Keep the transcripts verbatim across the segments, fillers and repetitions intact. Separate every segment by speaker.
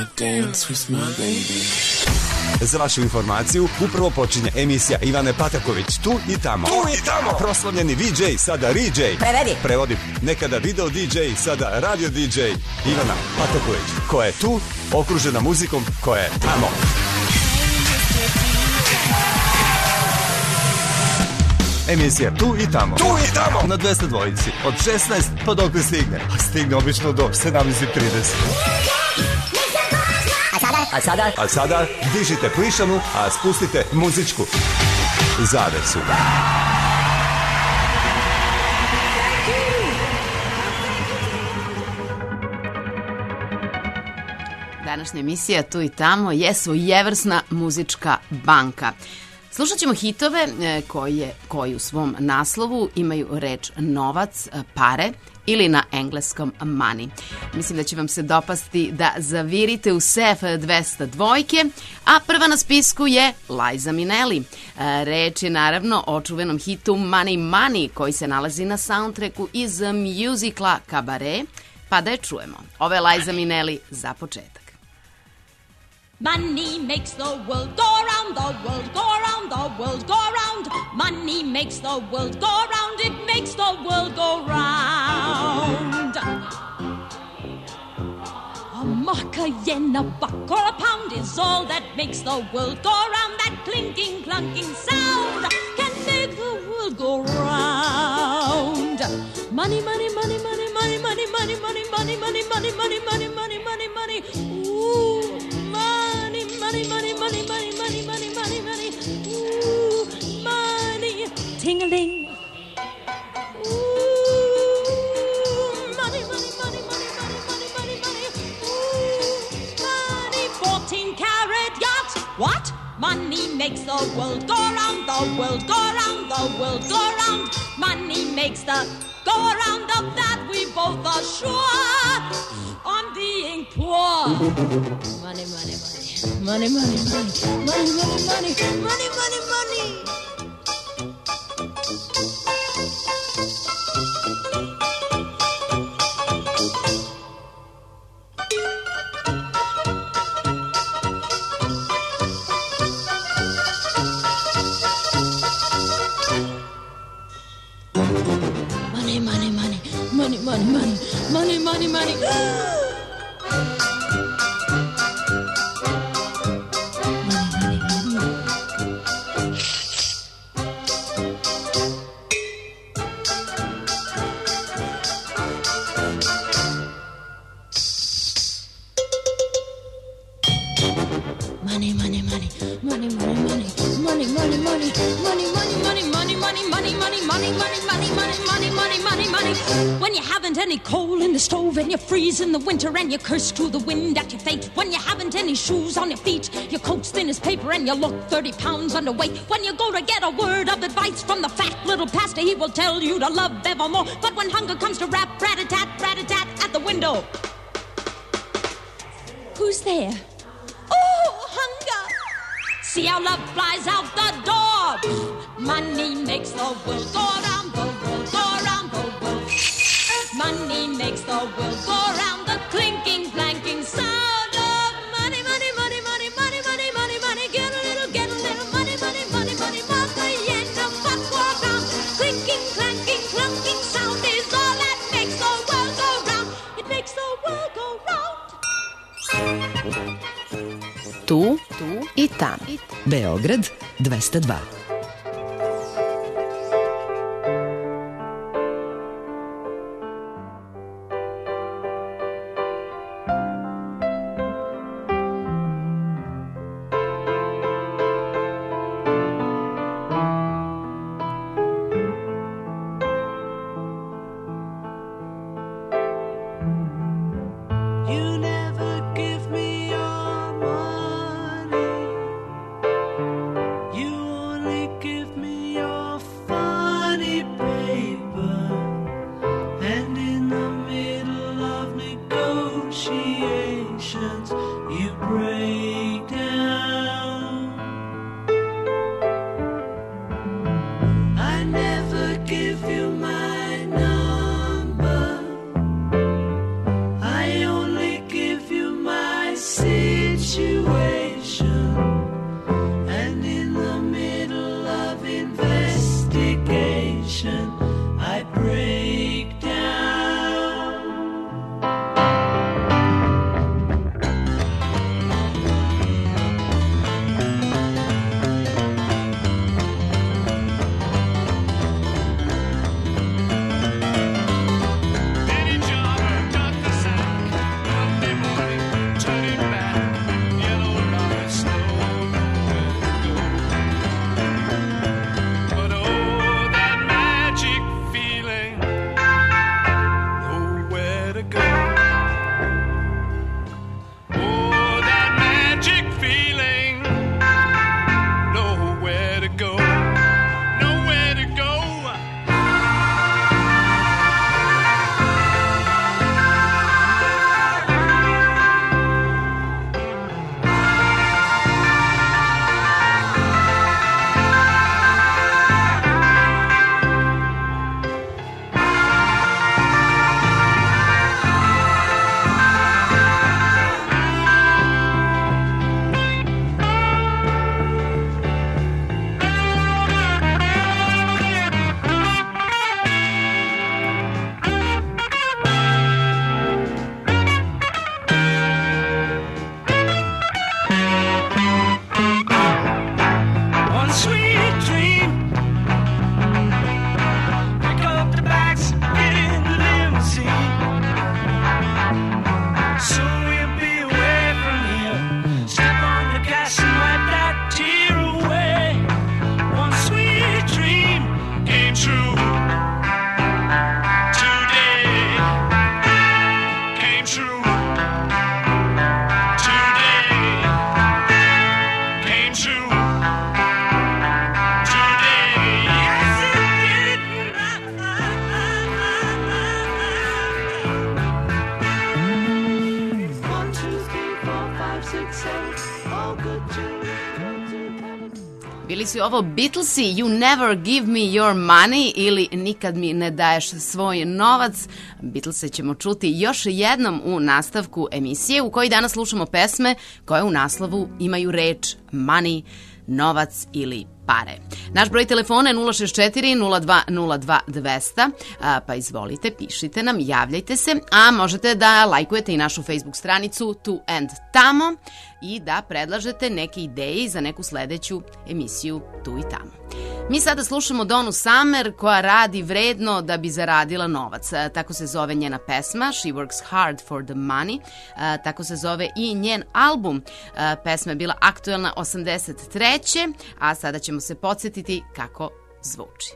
Speaker 1: wanna dance with my baby.
Speaker 2: Za vašu informaciju, upravo počinje emisija Ivane Pataković, tu i tamo.
Speaker 3: Tu i tamo.
Speaker 2: Proslavljeni V J, sada riđej.
Speaker 4: Prevedi.
Speaker 2: Prevodi. Nekada video D J, sada radio D J. Ivana Pataković, koja je tu, okružena muzikom koja je tamo. Emisija Tu i tamo.
Speaker 3: Tu i tamo.
Speaker 2: Na dvesta dvojici. Od šesnaest pa dok stigne. A stigne obično do sedamnaest trideset.
Speaker 4: A sada? A sada?
Speaker 2: A sada dižite plišanu, a spustite muzičku zavesu.
Speaker 5: Današnja emisija Tu i tamo je svojevrsna muzička banka. Slušat ćemo hitove koje, koji u svom naslovu imaju reč novac, pare ili na engleskom money. Mislim da će vam se dopasti da zavirite u sef dvesta dvojke, a prva na spisku je Liza Minnelli. Reč je naravno o čuvenom hitu Money Money koji se nalazi na soundtracku iz muzikla Cabaret, pa da je čujemo. Ovo je Liza Minnelli za početak.
Speaker 6: Money makes the world go round, the world go round, the world go round. Money makes the world go round, it makes the world go round. A mark, a yen, a buck, or a pound is all that makes the world go round. That clinking, clunking sound can make the world go round. Money, money, money, money, money, money, money, money, money, money, money, money, money, money, money, money. Ooh. Money, money, money, money, money, money, money, money, money, ooh, money, ting-a-ling, ooh, money, money, money, money, money, money, money, money, ooh, money, fourteen carat yacht, what? Money makes the world go round, the world go round, the world go round, money makes the go round, of that we both are sure, on being poor. Money, money, money. Money, money, money, money, money, money, money, money, money. Money, money, money, money, money, money, money, money, money. And you freeze in the winter and you curse to the wind at your fate. When you haven't any shoes on your feet, your coat's thin as paper and you look thirty pounds underweight. When you go to get a word of advice from the fat little pastor, he will tell you to love evermore. But when hunger comes to rap, rat-a-tat, rat-a-tat at the window, who's there? Oh, hunger! See how love flies out the door. Money makes the world go round, the world go round, the world. Money makes the world go round, the clinking, clanking sound of money, money, money, money, money, money, money, money. Get a little, get a little money, money, money, money, money, yen, a buck or a pound. Clinking, clanking, clunking sound is all that makes the world go round. It makes the world go round.
Speaker 7: Tu, tu i tam. Beograd dvesta dva.
Speaker 8: You only
Speaker 5: Bili su ovo Beatlesi, You Never Give Me Your Money ili Nikad mi ne daješ svoj novac. Beatlese ćemo čuti još jednom u nastavku emisije u kojoj danas slušamo pesme koje u naslovu imaju reč money, novac ili pare. Naš broj telefona je nula šest četiri nula dva nula dva dvesta, pa izvolite, pišite nam, javljajte se, a možete da lajkujete i našu Facebook stranicu Tu and Tamo i da predlažete neke ideje za neku sledeću emisiju Tu i Tamo. Mi sada slušamo Donu Summer koja radi vredno da bi zaradila novac. Tako se zove njena pesma She Works Hard for the Money. Tako se zove i njen album. Pesma je bila aktuelna osamdeset treće. a sada ćemo se podsjetiti kako zvuči.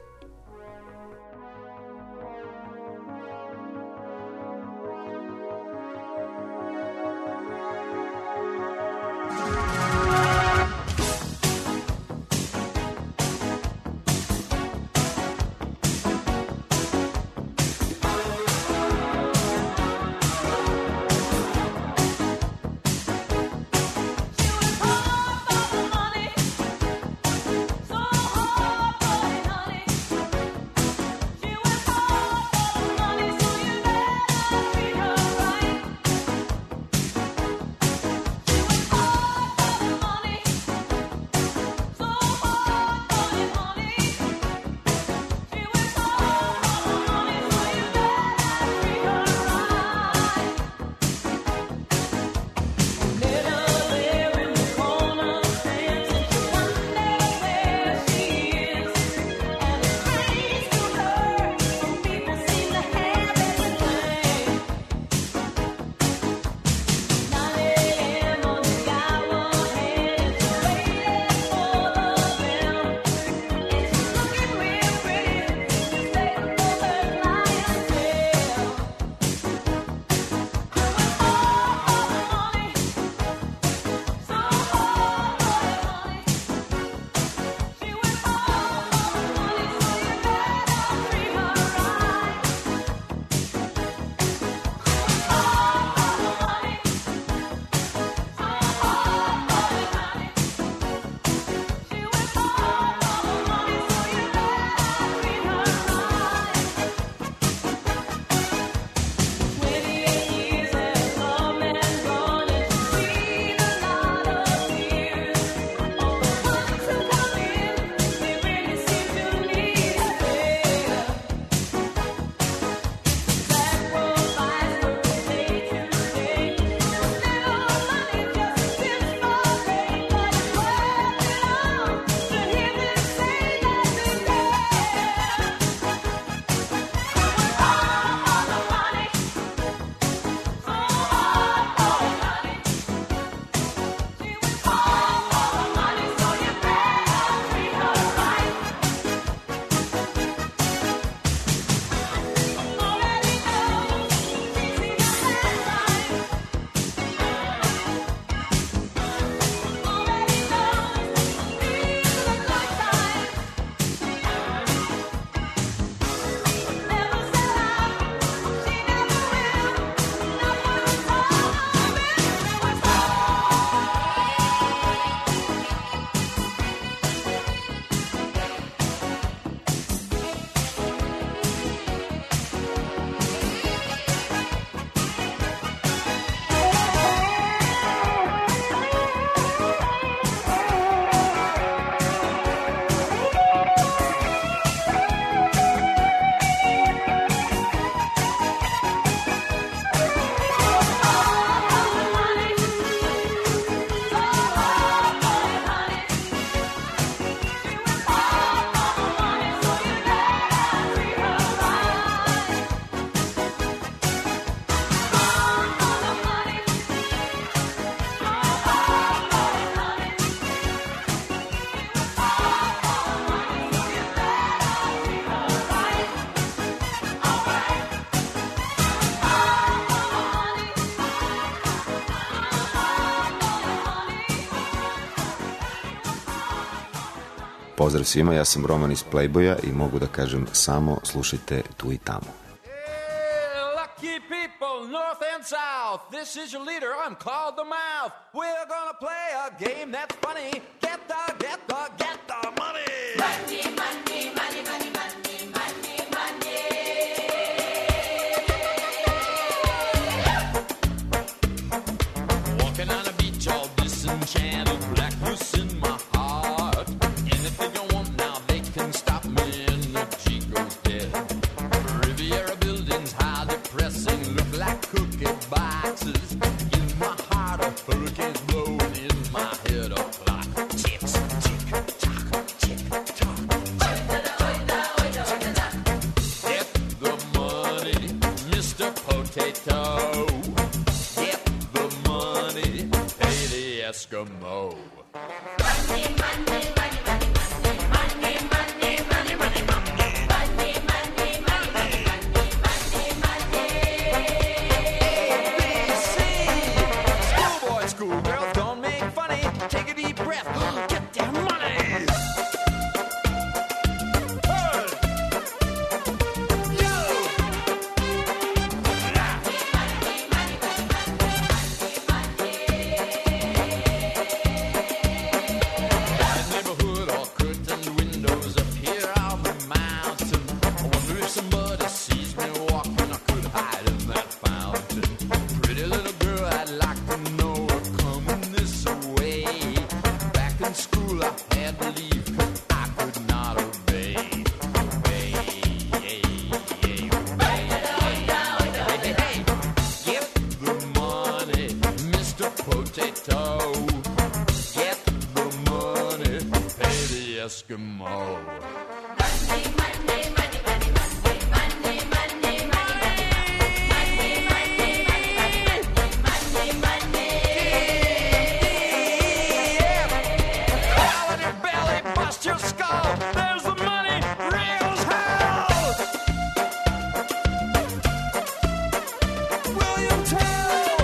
Speaker 3: Pozdrav svima, ja sam Roman iz Playboya i mogu da kažem samo slušajte Tu i Tamo.
Speaker 4: Lucky people north and south. This is your leader, I'm called the Mouth. We're gonna play a game that's funny. Get the, get the, get the money. Money, money, money, money, money, money, money. Walking on a beach all disenchanted, blackness in my heart. Anything I want now, they can stop me, energy goes dead. Riviera buildings, high depressing, look like cookie boxes. In my heart, a hurricane's blowing, in my head a clock. Ticks, tick, tock, tick, tock. Get the money, Mister Potato. Get the money, pay the Eskimo. Money, money, money, money, money, money, money, money, money, money. Schoolgirls, don't make funny. Take a deep breath. Get their money. Hey. Yo. My neighborhood, all curtained windows up here on the mountain. I wonder if somebody sees me walking, I could hide in that fountain. Pretty little girl, I'd like to know. Back in school I had to leave 'cause I could not obey. Obey, obey, obey. Get the money, Mister Potato. Get the money, pay the Eskimo. Money, money, money, money, money, money, money, money. Your skull, there's the money, real as hell. William Tell.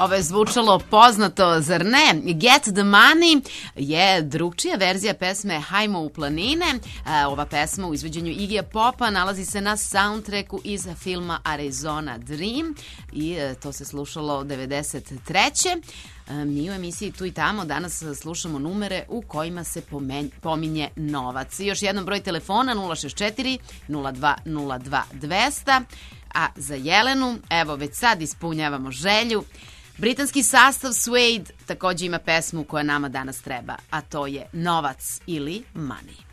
Speaker 5: Ovo je zvučalo poznato, zar ne? Get the Money je drugčija verzija pesme Hajmo u planine. Ova pesma u izvođenju Iggyja Popa nalazi se na soundtracku iz filma Arizona Dream i to se slušalo devedeset treće. Mi u emisiji Tu i tamo danas slušamo numere u kojima se pominje novac. I još jednom broj telefona nula šest četiri nula dva nula dva dvesta. A za Jelenu, evo već sad ispunjavamo želju. Britanski sastav Suede takođe ima pesmu koja nama danas treba, a to je Novac ili Money.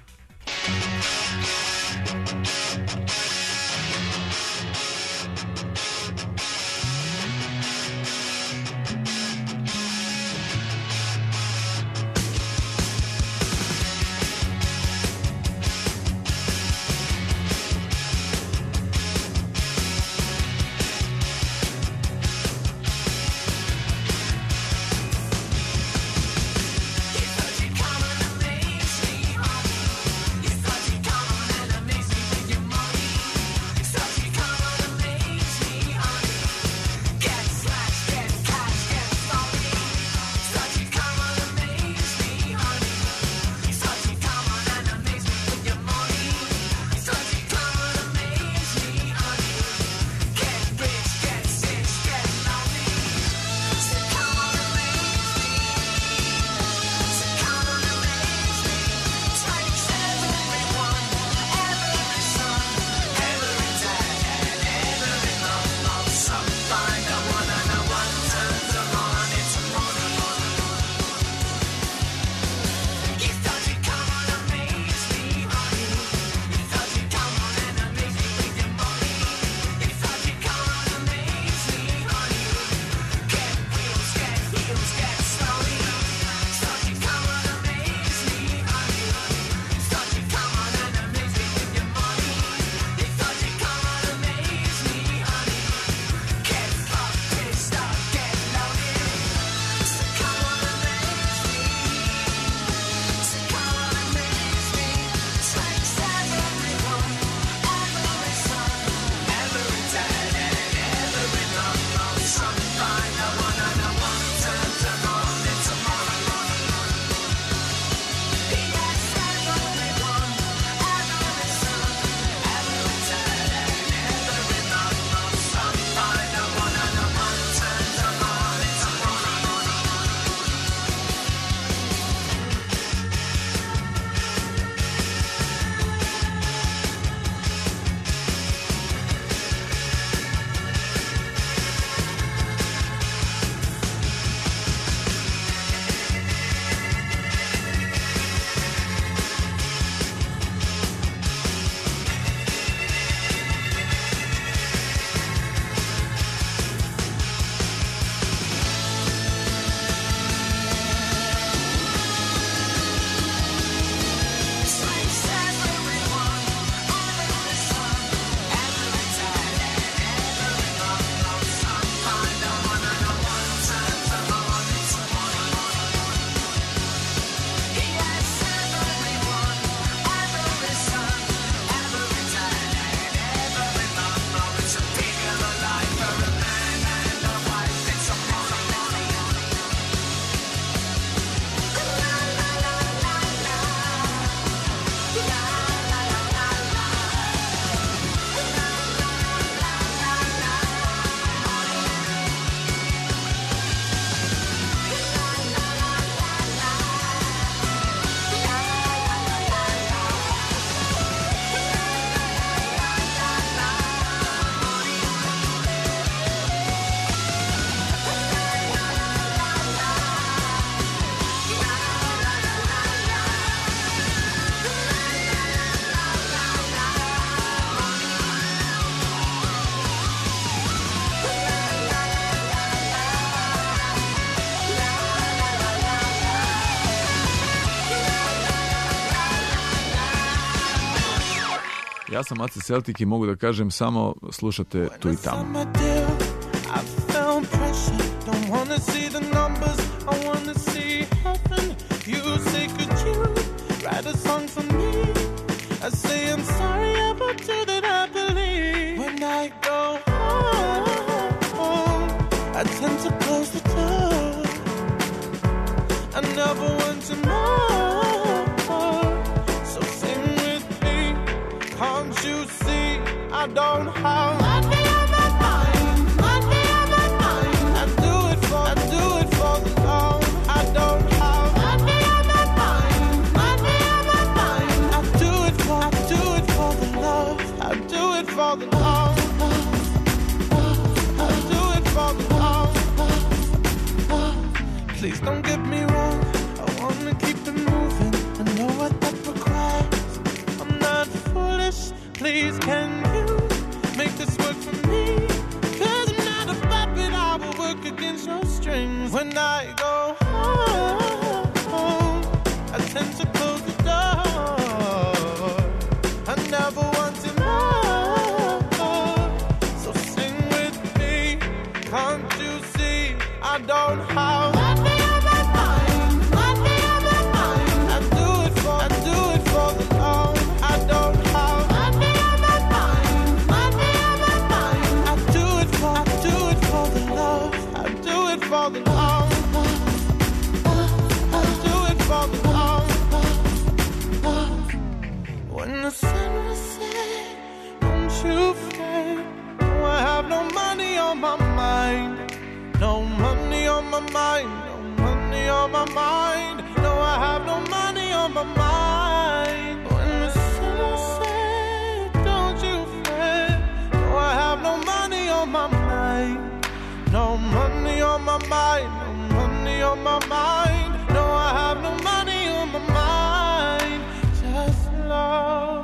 Speaker 8: Ja sam Aca Celtic i mogu da kažem samo slušate Tu i tamo.
Speaker 9: I say I'm sorry about you that I believe. When I go home, I tend to close the I go home, I tend to close the door. I never wanted more, so sing with me. Can't you see I don't have money on my mind, money on my mind. I do it for, I do it for the love. I don't have money on my mind, money on my mind. I do it for, I do it for the love. I do it for the love. I do it for the love. When the sun was set, don't you fret. No, I have no money on my mind. No money on my mind. No money on my mind. No, I have no money on my mind. When the sun was set, don't you fret. No, I have no money on my mind. No money on my mind. No money on my mind. No, I have no money on my mind. Just love.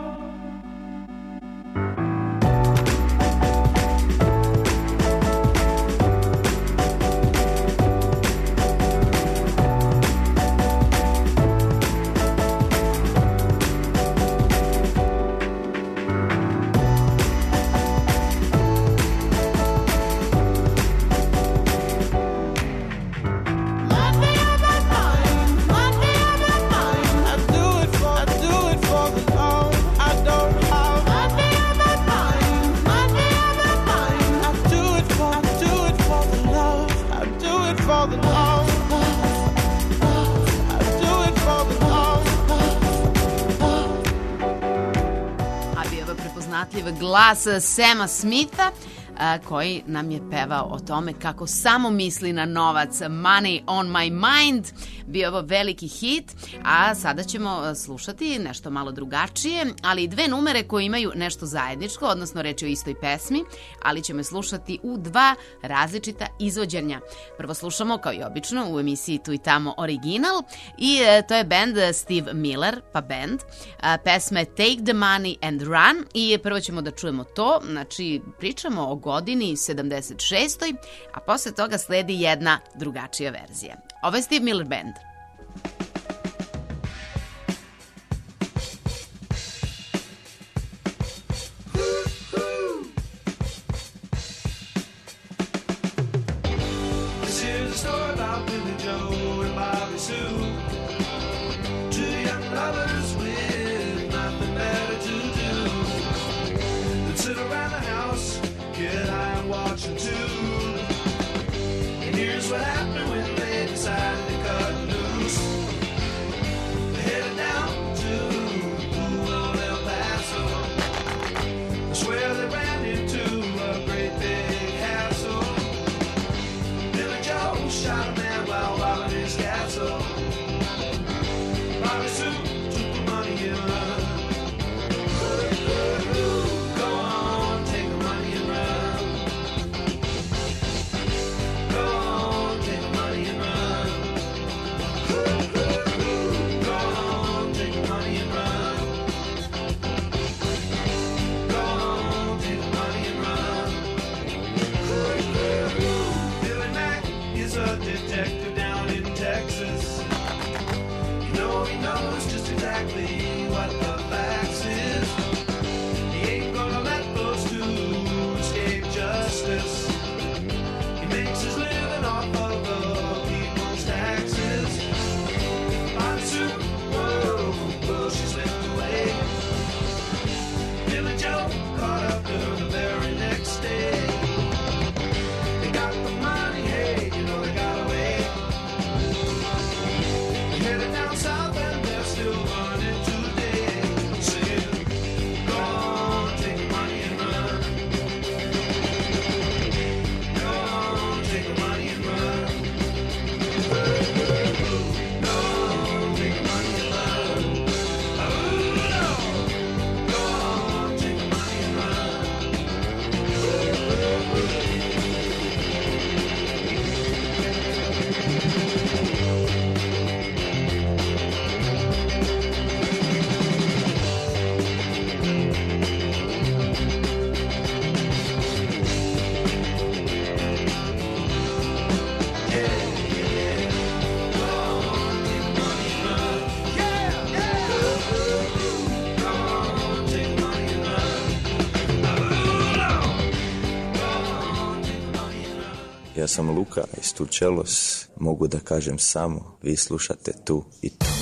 Speaker 5: Glas Sama Smitha, koji nam je pevao o tome kako samo misli na novac. Money on my mind, bio ovo veliki hit, a sada ćemo slušati nešto malo drugačije, ali dve numere koje imaju nešto zajedničko, odnosno reč je o istoj pesmi, ali ćemo je slušati u dva različita izvođenja. Prvo slušamo, kao i obično, u emisiji Tu i tamo original, i to je band Steve Miller, pa band. Pesma je Take the Money and Run, i prvo ćemo da čujemo to, znači pričamo o godini sedamdeset šestoj, a posle toga sledi jedna drugačija verzija. Ovo je Steve Miller Band.
Speaker 10: Shot a man while robbing his castle. Ja sam Luka iz Turčelos, mogu da kažem samo, vi slušate tu i tamo.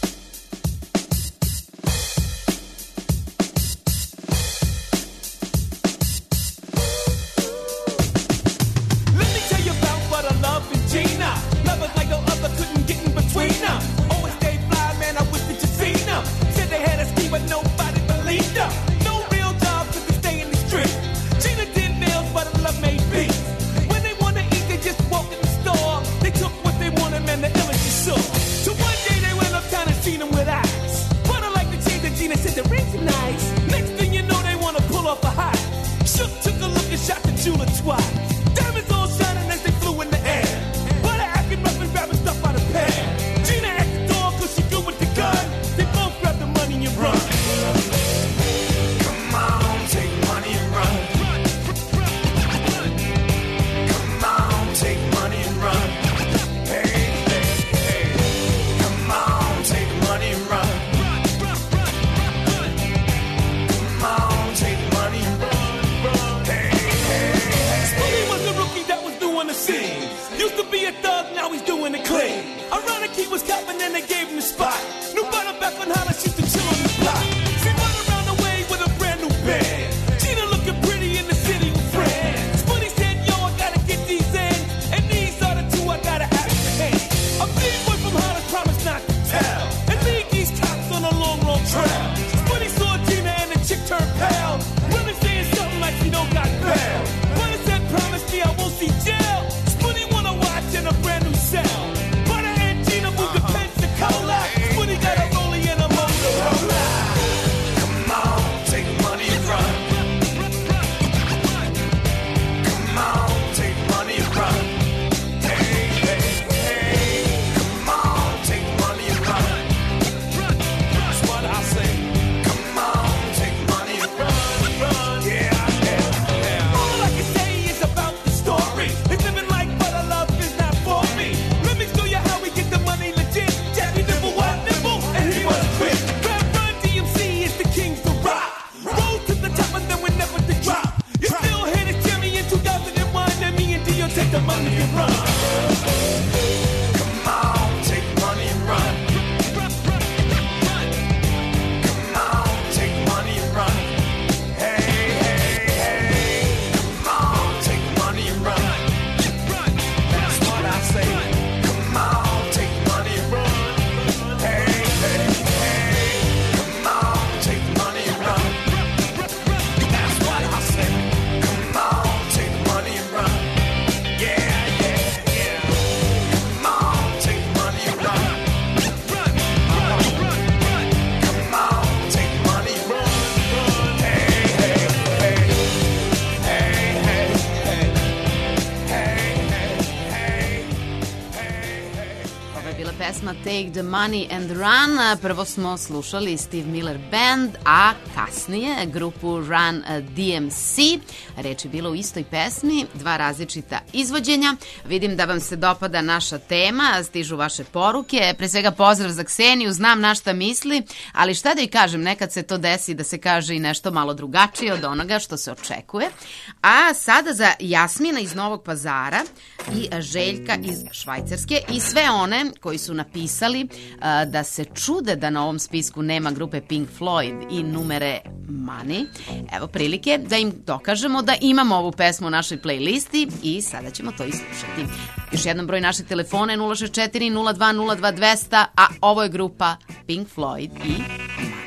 Speaker 5: Take the Money and Run. Prvo smo slušali Steve Miller Band, a kasnije grupu Run D M C. Reč je bilo u istoj pesmi, dva različita izvođenja. Vidim da vam se dopada naša tema, stižu vaše poruke. Pre svega pozdrav za Kseniju, znam na šta misli, ali šta da i kažem, nekad se to desi da se kaže i nešto malo drugačije od onoga što se očekuje. A sada za Jasmina iz Novog Pazara i Željka iz Švajcarske i sve one koji su napisali uh, da se čude da na ovom spisku nema grupe Pink Floyd i numere Money. Evo prilike da im dokažemo da imamo ovu pesmu u našoj playlisti i sada ćemo to i slušati. Još jedan broj našeg telefona je nula šest četiri nula dva nula dva dva zero zero, a ovo je grupa Pink Floyd i Money.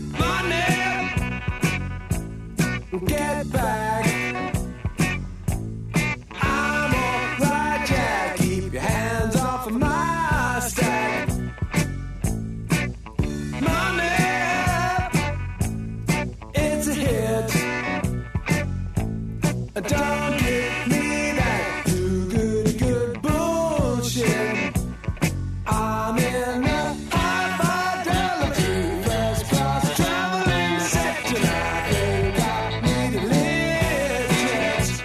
Speaker 9: Get back. Don't give me that too good, good bullshit. I'm in a high fidelity first class traveling set tonight. They got me to live yet.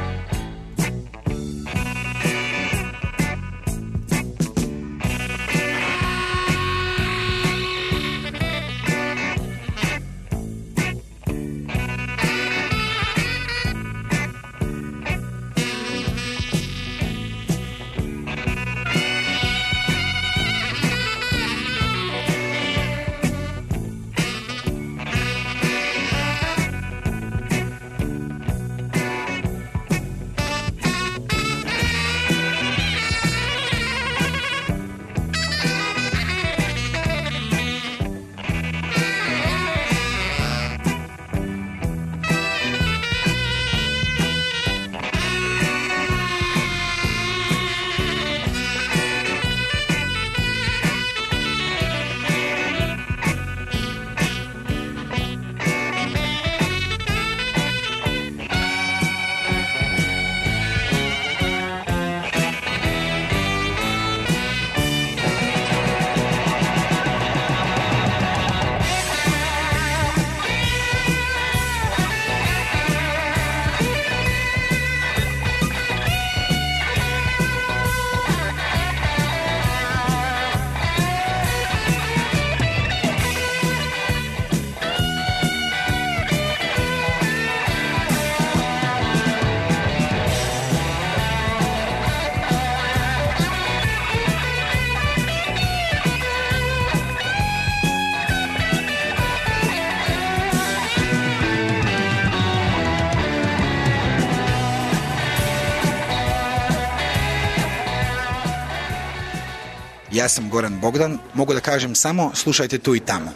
Speaker 11: Ja sam Goran Bogdan, mogu da kažem samo slušajte tu i tamo.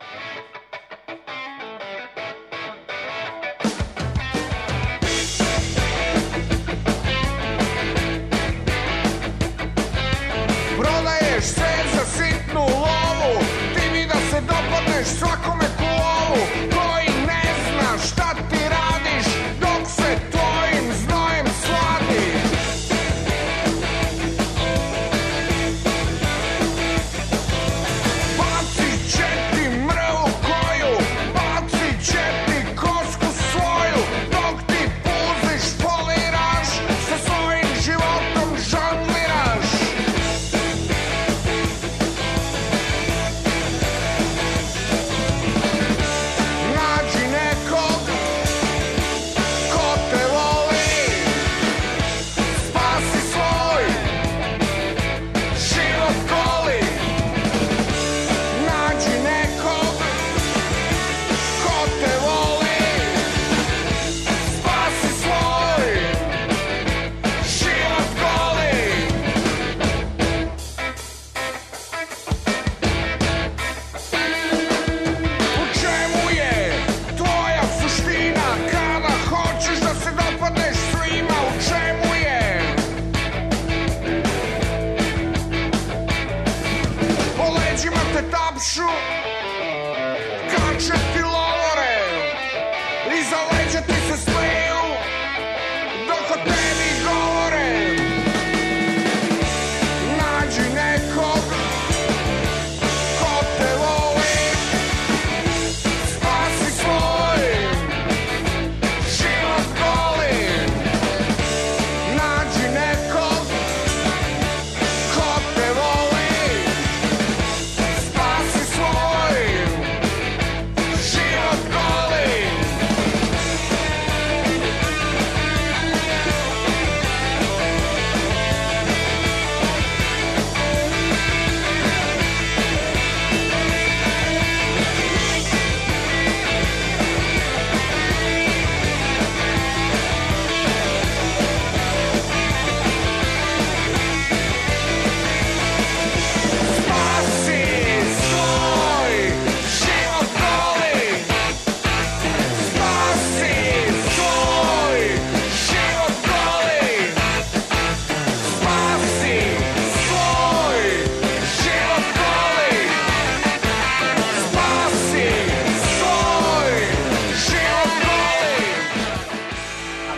Speaker 9: Prodaješ sve za sitnu lovu, ti mi da se dopadneš svakome ku ovu, koji ne zna šta ti radiš dok se tvojim znojem sladiš. Bacit će ti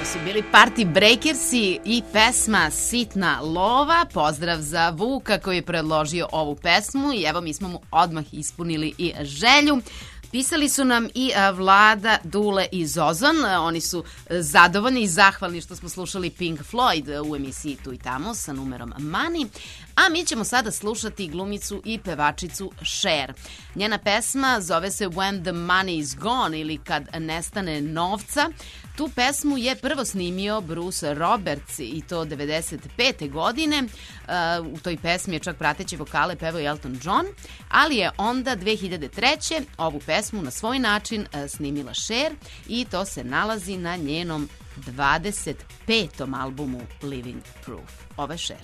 Speaker 5: su bili Party Breakersi i pesma Sitna lova. Pozdrav za Vuka koji je predložio ovu pesmu i evo mi smo mu odmah ispunili i želju. Pisali su nam i Vlada, Dule i Zozan. Oni su zadovoljni i zahvalni što smo slušali Pink Floyd u emisiji Tu i tamo sa numerom Money. A mi ćemo sada slušati glumicu i pevačicu Cher. Njena pesma zove se When the Money is Gone ili Kad nestane novca. Tu pesmu je prvo snimio Bruce Roberts i to devedeset pete godine. U toj pesmi je čak prateće vokale pevao Elton John, ali je onda dve hiljade treće ovu pesmu na svoj način snimila Cher i to se nalazi na njenom dvadeset petom albumu Living Proof. Ovo je Cher.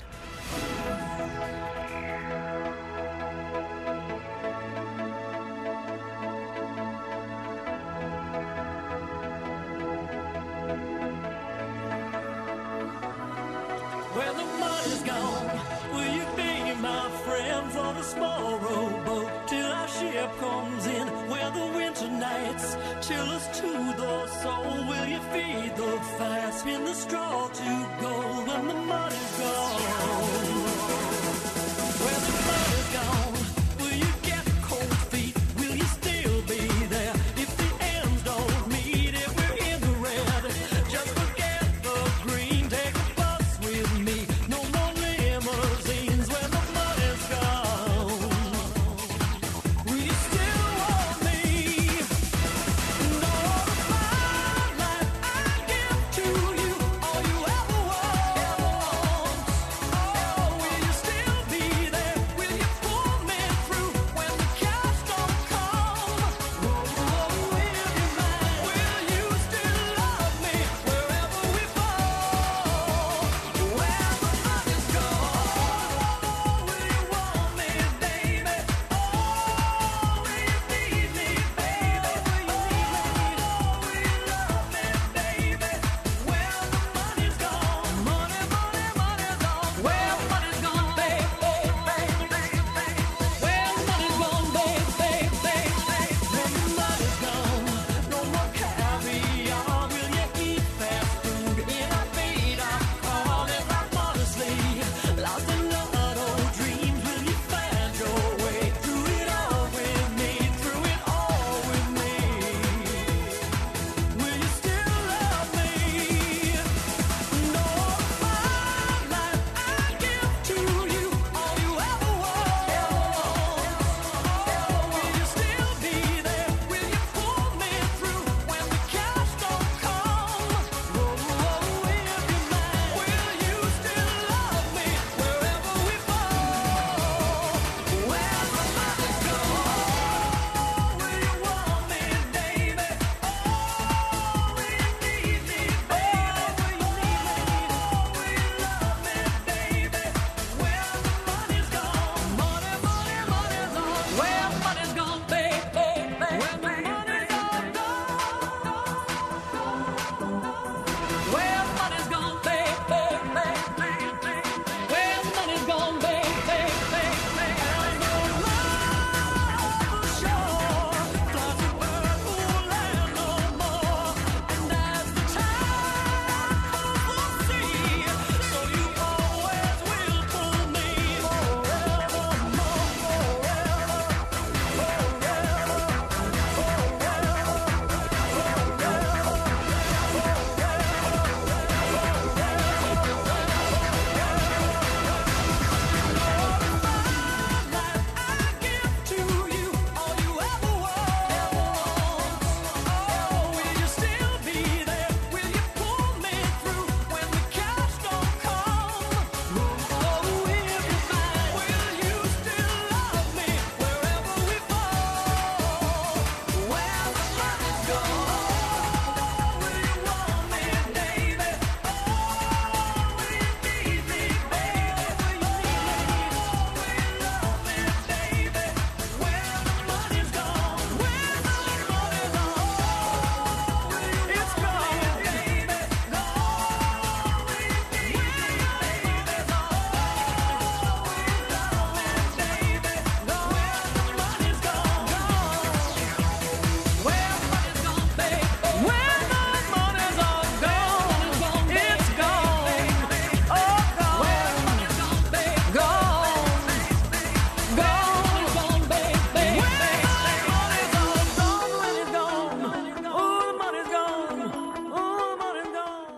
Speaker 12: Where the money's gone, will you be my friend for the small rowboat till our ship comes in? Where the winter nights chill us to the soul, will you feed the fire, spin the straw to gold when the money's gone? Where the money's gone, will you get cold feet? Will you still be there if the ends don't meet? If we're in the red, just forget the green, take a bus with me. No more limousines when the money's gone. Will you still want me? No other life I give to you, all you ever want. Oh, will you still be there? Will you pull me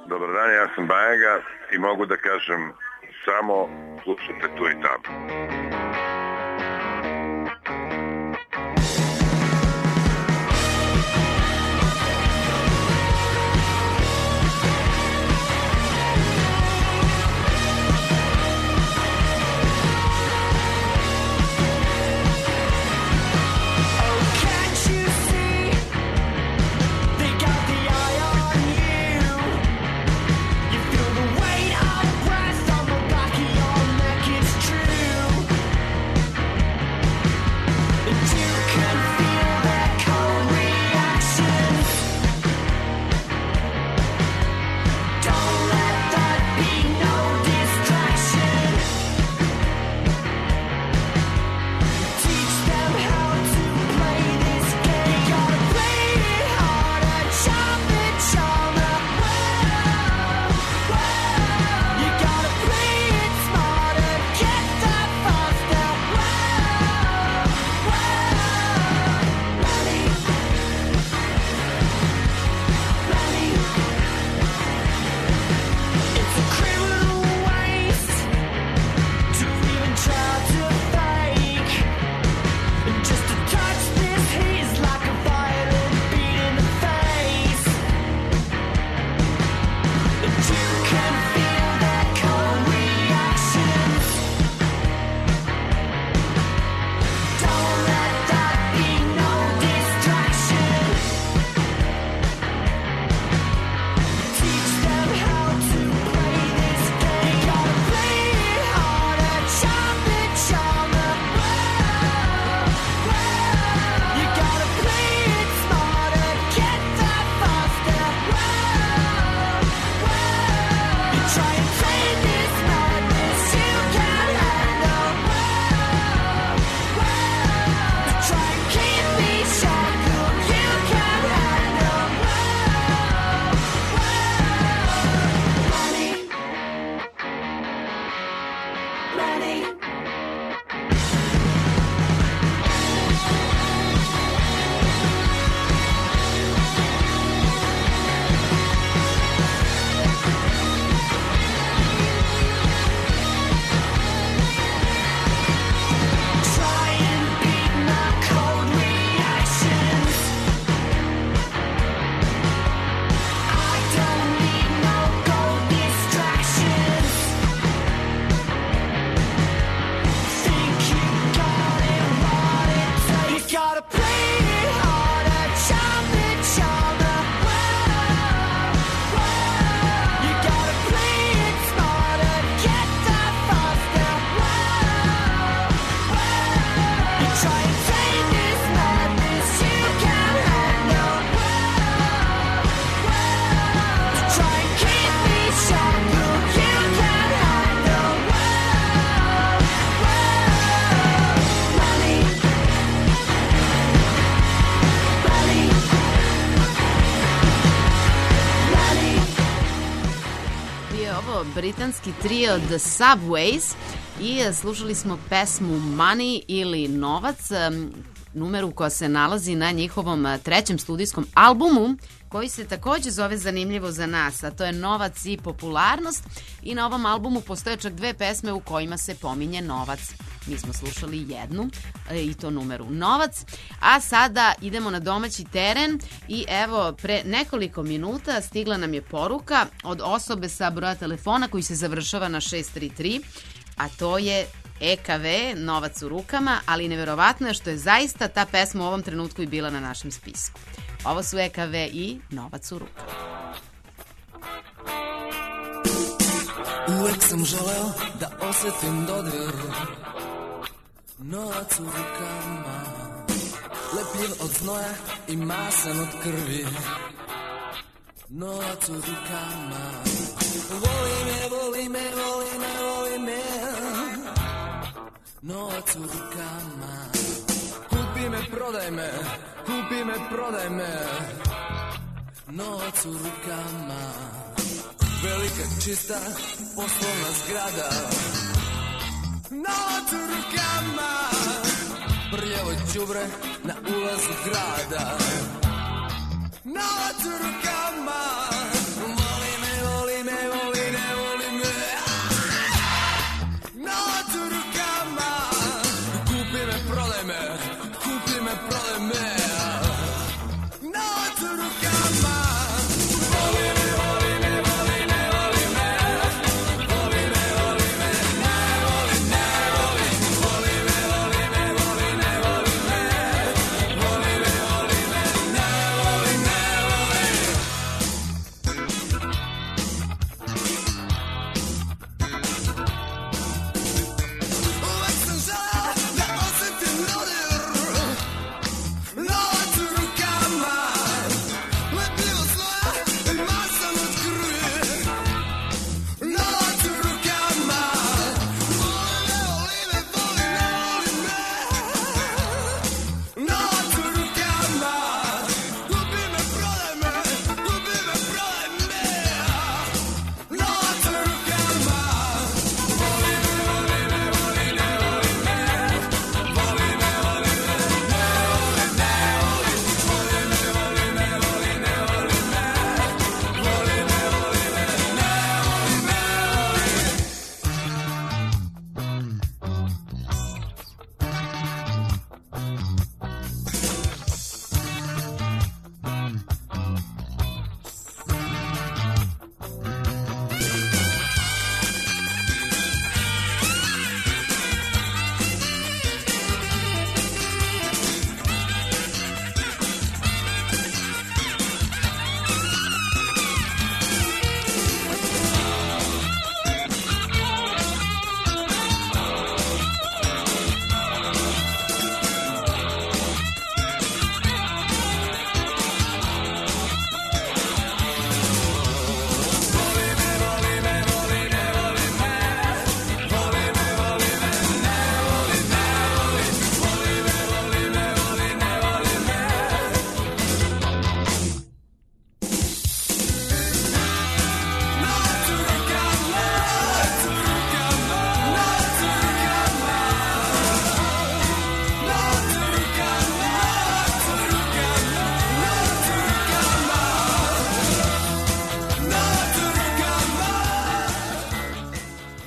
Speaker 13: Dobar dan, ja sam Bajega i mogu da kažem samo slušajte tu i tamo.
Speaker 5: Britanski trio The Subways i slušali smo pesmu Money ili Novac, numeru koja se nalazi na njihovom trećem studijskom albumu koji se takođe zove zanimljivo za nas, a to je Novac i popularnost, i na ovom albumu postoje čak dve pesme u kojima se pominje novac. Mi smo slušali jednu i to numeru Novac, a sada idemo na domaći teren i evo pre nekoliko minuta stigla nam je poruka od osobe sa broja telefona koji se završava na šest tri tri, a to je E K V, Novac u rukama, ali neverovatno je što je zaista ta pesma u ovom trenutku i bila na našem spisku. Ovo su E K V i Novac u rukama.
Speaker 14: Uvek sam želeo da osjetim dodir, novac u rukama, lepljiv od znoja i masan od krvi, novac u rukama. Voli me, voli me, voli me, voli me, novac u rukama. Kupi me, prodaj me, kupi me, prodaj me, novac u rukama. Velika čista poslovna zgrada, novac u rukama. Prljavo đubre na ulazu grada, novac u rukama. Voli me, voli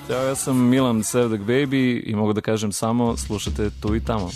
Speaker 15: Ćao, ja sam Milan Sevdak Baby i mogu da kažem samo slušate tu i tamo.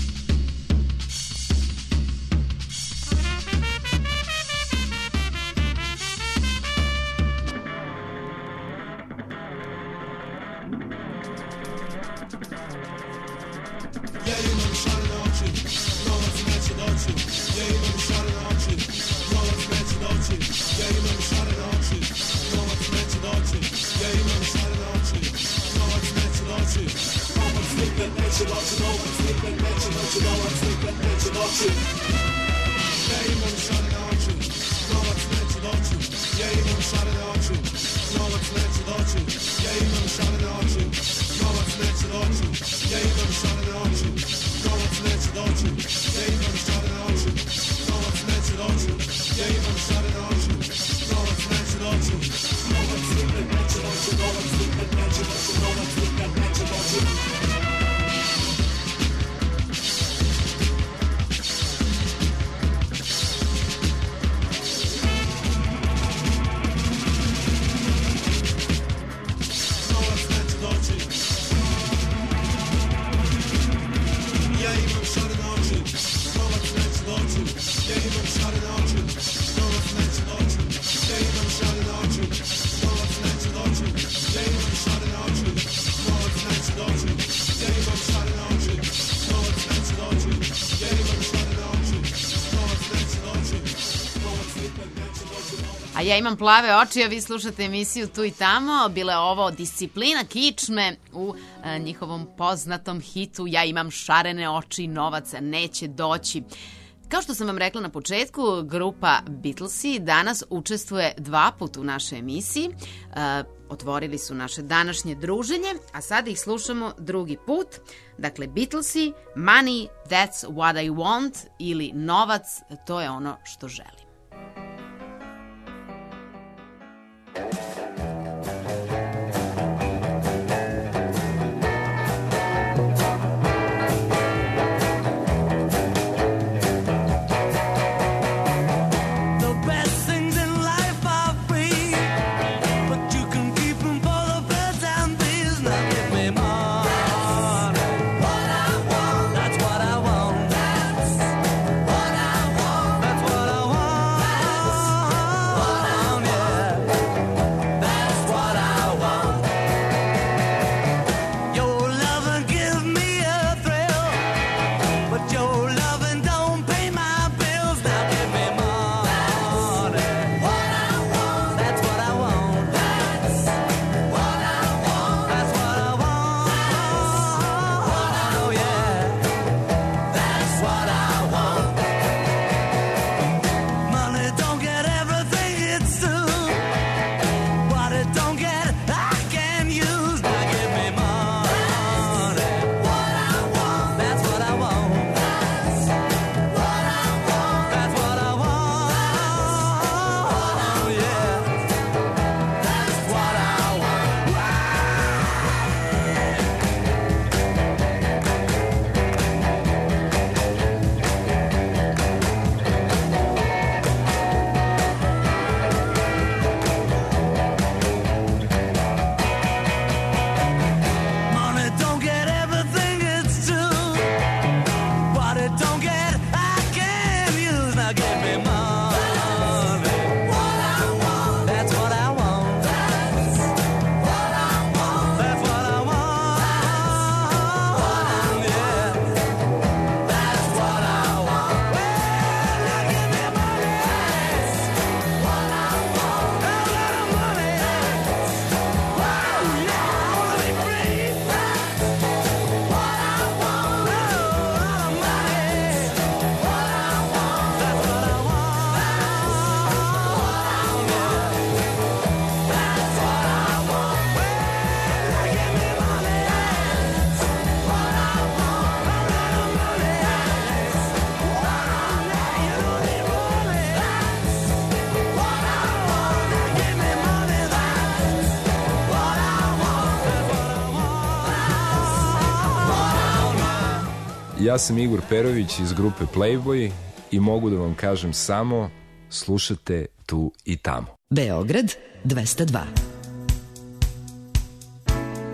Speaker 5: A ja imam plave oči, a vi slušate emisiju Tu i tamo. Bila je ovo Disciplina kičme u e, njihovom poznatom hitu Ja imam šarene oči, novac neće doći. Kao što sam vam rekla na početku, grupa Beatlesi danas učestvuje dva puta u našoj emisiji. E, otvorili su naše današnje druženje, a sada ih slušamo drugi put. Dakle, Beatlesi, Money, That's What I Want, ili Novac, to je ono što želim.
Speaker 16: Ja sam Igor Perović iz grupe Playboy i mogu da vam kažem samo slušate tu i tamo.
Speaker 7: Beograd dvesta dva.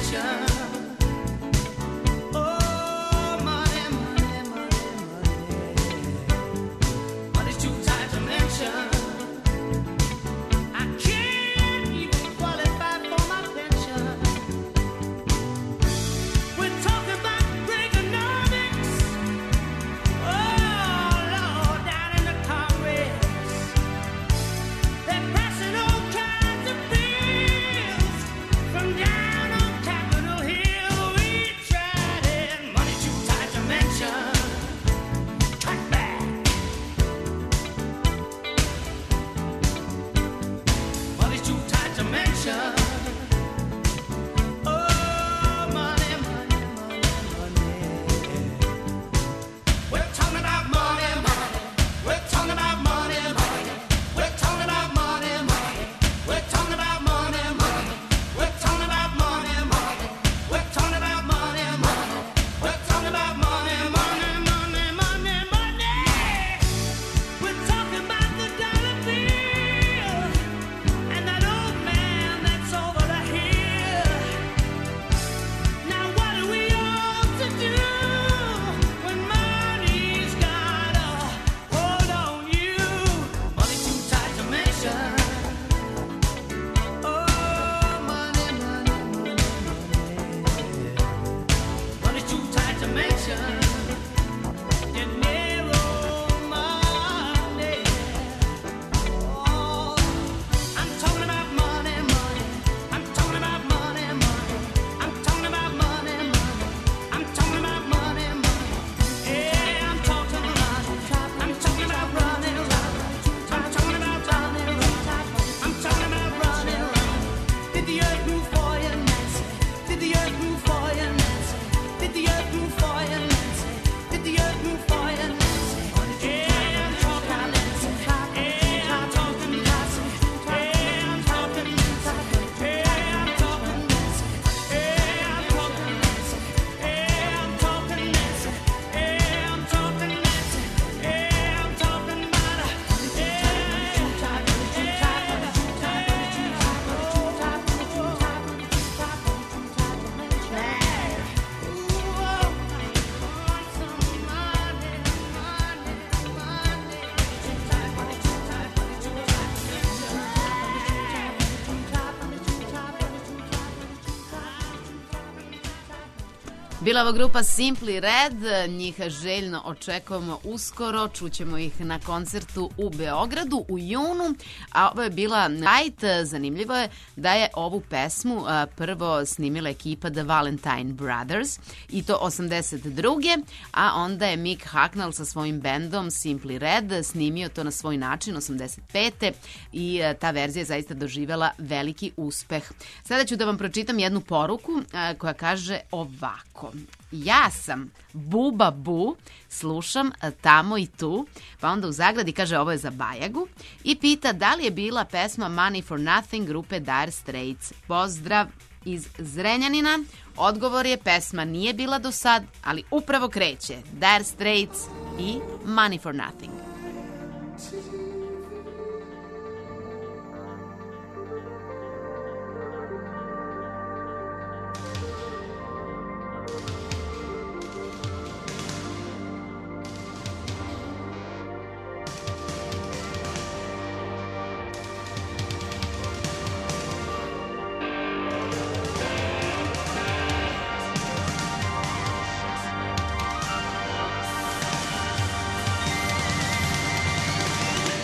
Speaker 12: mention. Oh, money, money, money, money. Money's too tight to mention. I can't even qualify for my pension. We're talking about Reaganomics. Oh, Lord, down in the Congress. They're passing all kinds of bills from down on Capitol Hill. We tried it. Money too tight to mention. Cut back. Money's too tight to mention. Oh, money, money, money, money. We're talking about money, money. We're talking about money, money. We're talking about money, money. We're talking about money, money. We're talking about money, money. We're talking about money, money. We're talking about money, money, money, money, money. We're talking about the dollar bill and that old man that's over the hill. Now what do we ought to do when money's got a hold on you? Money too tight to mention. Oh, money, money, money, money. Money too tight to mention. Dinero money. Oh, I'm talking about money, money. I'm talking about money, money. I'm talking about money, money. I'm talking about money, money. Yeah, I'm talking about. I'm talking about running around. I'm talking about running around. I'm talking about running around. Did the earth move for you, Nancy? Did the earth move for you, Nancy? Did the earth move for you, Nancy? Did the earth move for you, Nancy? Yeah, I'm talking Nancy. Yeah, I'm talking Nancy. Yeah, I'm talking Nancy. Yeah, I'm talking Nancy. Yeah, I'm talking Nancy. Yeah, I'm talking Nancy. Yeah, I'm talking Nancy. Yeah, I'm talking about her.
Speaker 5: Bila ovo grupa Simply Red, njih željno očekujemo uskoro, čućemo ih na koncertu u Beogradu u junu, a ovo je bila Night. Zanimljivo je da je ovu pesmu a, prvo snimila ekipa The Valentine Brothers i to osamdeset druge, a onda je Mick Hucknall sa svojim bendom Simply Red snimio to na svoj način osamdeset pete i a, ta verzija je zaista doživela veliki uspeh. Sada ću da vam pročitam jednu poruku a, koja kaže ovako. Ja sam Buba Bu, slušam tamo i tu, pa onda u zagradi kaže ovo je za Bajagu i pita da li je bila pesma Money for Nothing grupe Dire Straits. Pozdrav iz Zrenjanina. Odgovor je pesma nije bila do sad, ali upravo kreće. Dire Straits i Money for Nothing.
Speaker 12: Money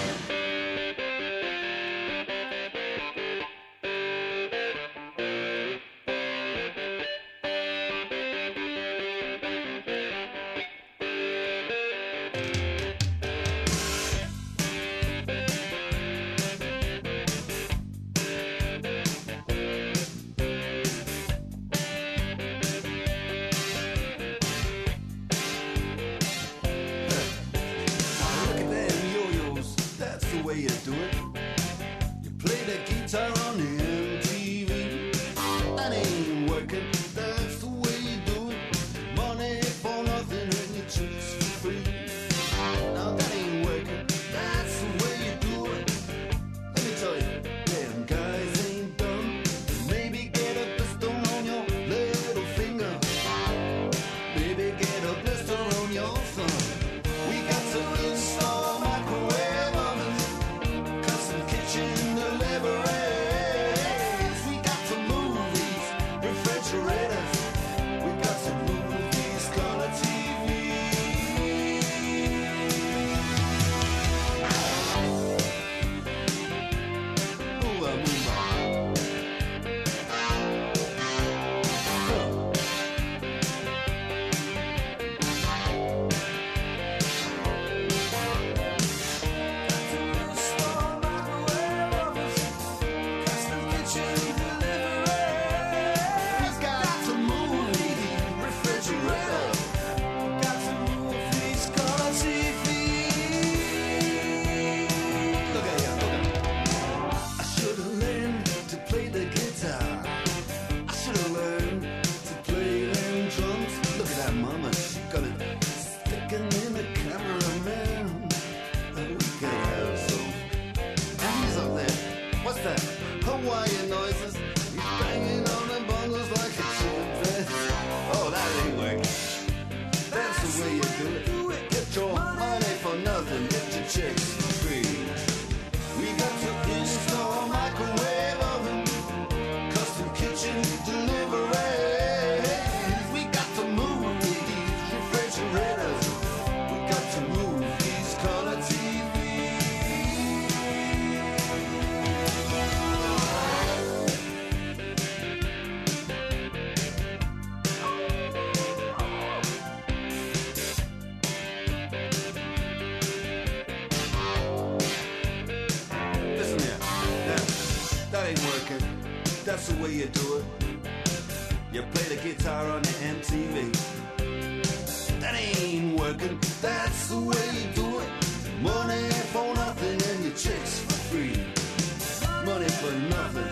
Speaker 17: way you do it. You play the guitar on the M T V. That ain't working, that's the way you do it. Money for nothing and your chicks for free. Money for nothing.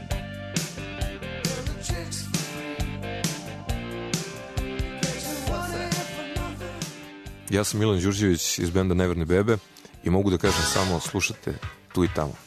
Speaker 16: Ja sam Milan Đurđević iz benda Neverne bebe i mogu da kažem samo slušate tu i tamo.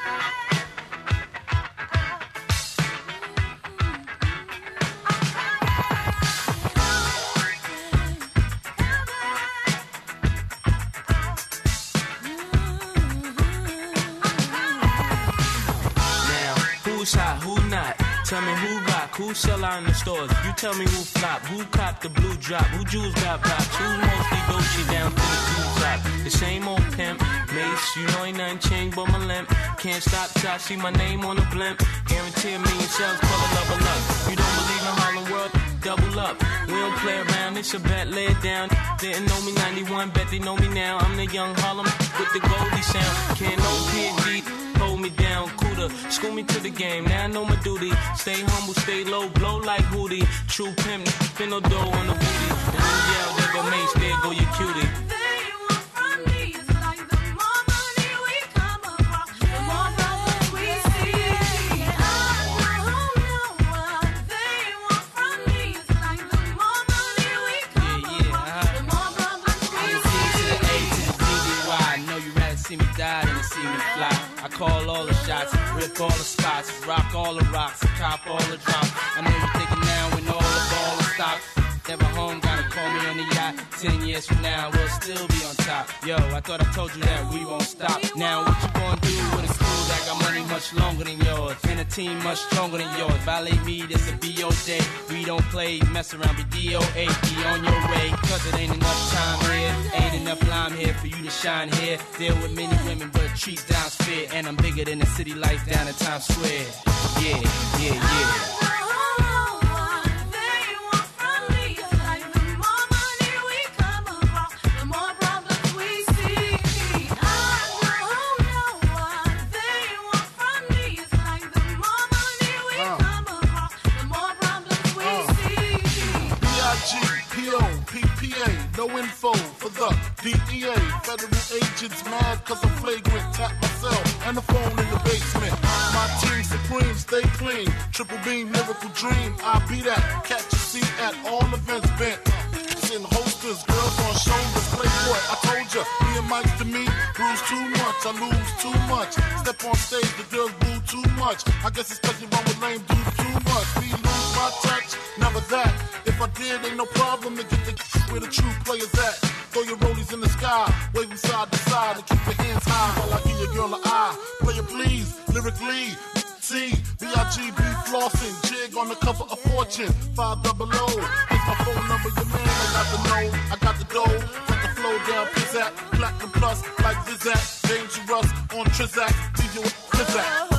Speaker 18: Tell me who rock, who sell out in the stores. You tell me who flop, who cop the blue drop, who jewels got pops, who's mostly Dolce down to the two top. The same old pimp, Mace, you know ain't nothing changed but my limp. Can't stop till I see my name on the blimp. Guarantee a million sales, call it level up. You don't believe in Harlem World? Double up. We don't play around, it's a bet, lay it down. Didn't know me ninety-one, bet they know me now. I'm the young Harlem with the Goldie sound. Can't no P H D. Hold me down, cooler, school me to the game, now I know my duty. Stay humble, stay low, blow like Hootie. True pimp, spin no dough on the booty. And then yell, there go Mace, there go your cutie. See me die than to see me fly. I call all the shots, rip all the spots, rock all the rocks, cop all the drops. I know you're thinking now when all the ball is stopped. Never home, gotta call me on the yacht. Ten years from now, we'll still be on top. Yo, I thought I told you that we won't stop. Now what you gonna do with a crew that got money much longer than yours, and a team much stronger than yours? Violate me, this a B O day. We don't play, mess around, be D O A. Be on your way, cause it ain't enough time here. Ain't enough lime here for you to shine here. Deal with many women, but treat down's fair. And I'm bigger than the city lights down in Times Square. Yeah, yeah, yeah.
Speaker 19: No info for the D E A. Federal agents mad cause I'm flagrant. Tap myself and the phone in the basement. My team supreme, stay clean. Triple beam, miracle dream. I'll be that. Catch a seat at all events bent. In holsters, girls on shoulders. Playboy, I told ya. Me and Mike to me, bruise too much. I lose too much. Step on stage, the girls boo too much. I guess it's cause you run with lame dudes too much. We lose my touch, never that. If I did, ain't no problem to get the where the true players at. Throw your rollies in the sky, waving side to side, and keep your hands high while I give your girl an eye. Player please, lyrically, C, B I G B flossing, jig on the cover of Fortune, five double O. Here's my phone number, your man, I got the know, I got the dough, got the flow down, pizzazz, platinum plus, like Zizak, dangerous on Trizak, D J with Trizak.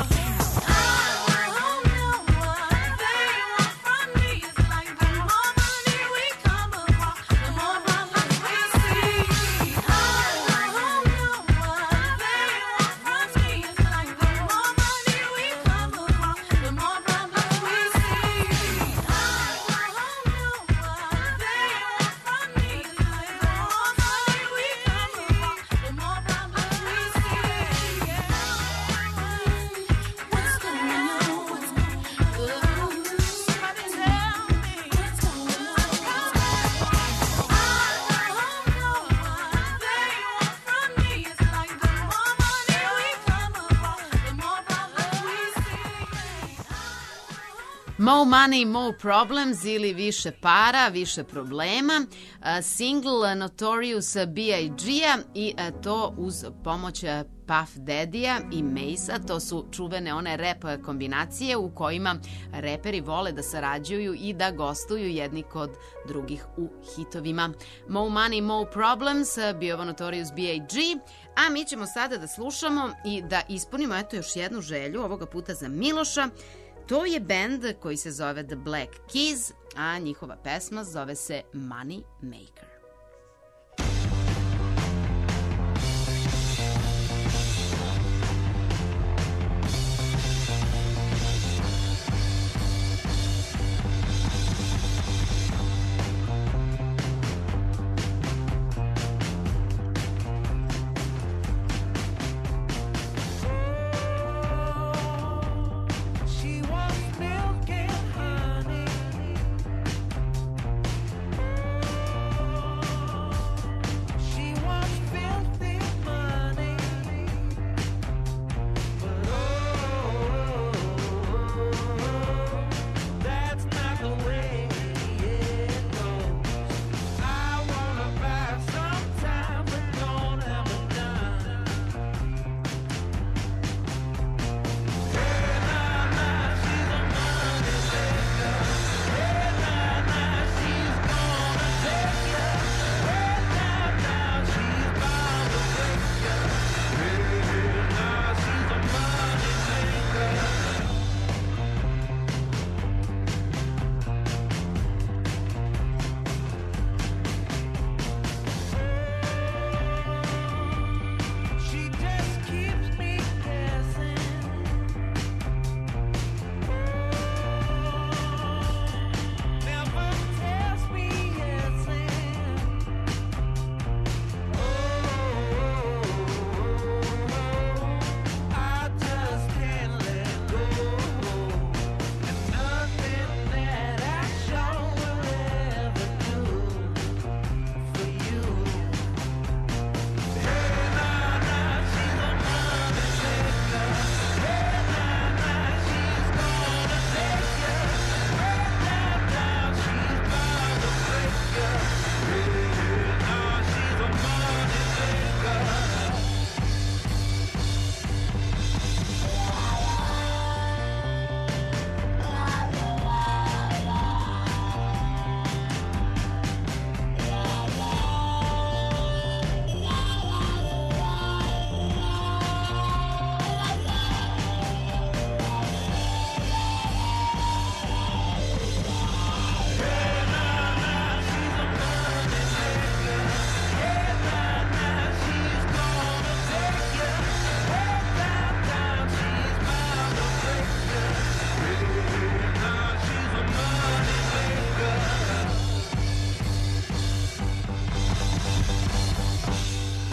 Speaker 5: More Money, More Problems ili više para, više problema. Single Notorious B I G-a i to uz pomoć Puff Daddy-a i Mace-a. To su čuvene one rap kombinacije u kojima reperi vole da sarađuju i da gostuju jedni kod drugih u hitovima. More Money, More Problems, bio ovo Notorious B I G, a mi ćemo sada da slušamo i da ispunimo eto još jednu želju, ovoga puta za Miloša. To je bend koji se zove The Black Keys, a njihova pesma zove se Money Maker.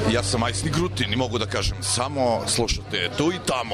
Speaker 20: Ja sam Majsni Grutin i mogu da kažem samo slušate tu i tamo.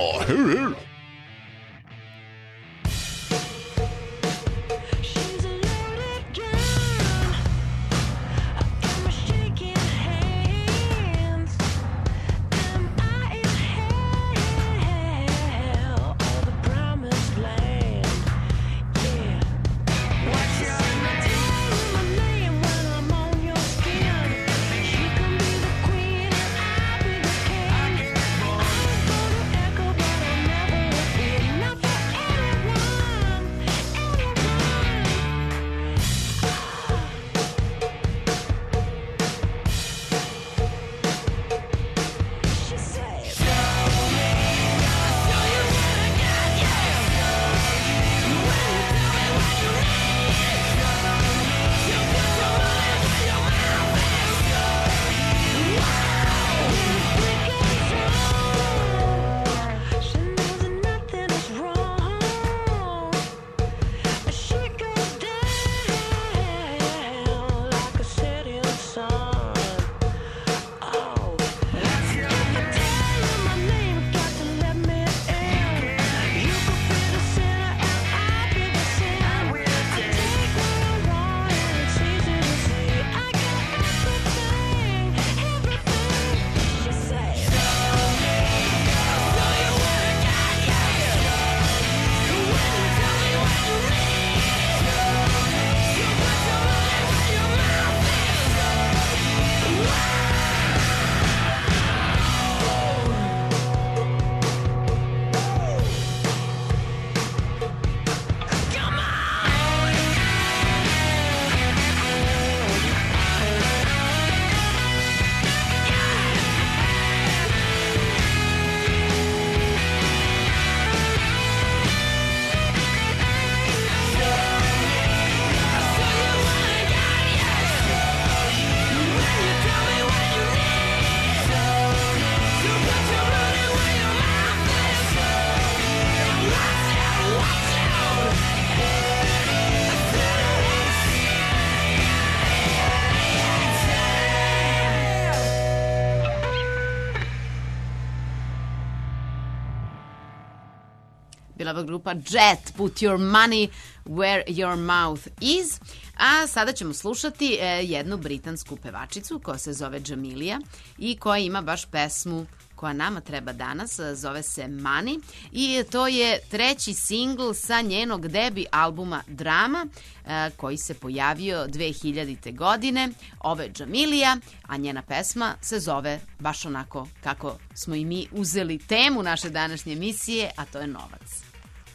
Speaker 5: Bila ova grupa Jet, Put Your Money Where Your Mouth Is. A sada ćemo slušati e, jednu britansku pevačicu koja se zove Džamilija i koja ima baš pesmu koja nama treba danas, zove se Money i to je treći singl sa njenog debi albuma Drama e, koji se pojavio dve hiljadite. godine. Ovo je Džamilija, a njena pesma se zove baš onako kako smo i mi uzeli temu naše današnje emisije, a to je novac.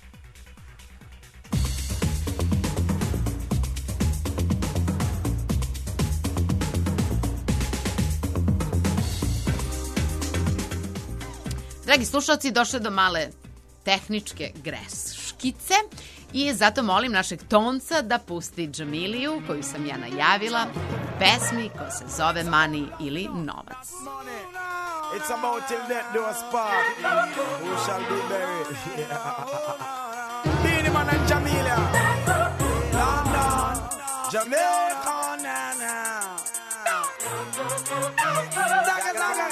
Speaker 5: Dragi slušalci, došle do male tehničke greškice i zato molim našeg tonca da pusti Džamiliju, koju sam ja najavila, pesmi koja se zove Money ili Novac.
Speaker 21: It's about till death do us part. Who shall be buried? Beenie Man and Džamilija. London, Jamaica, na na. Zaga, zaga,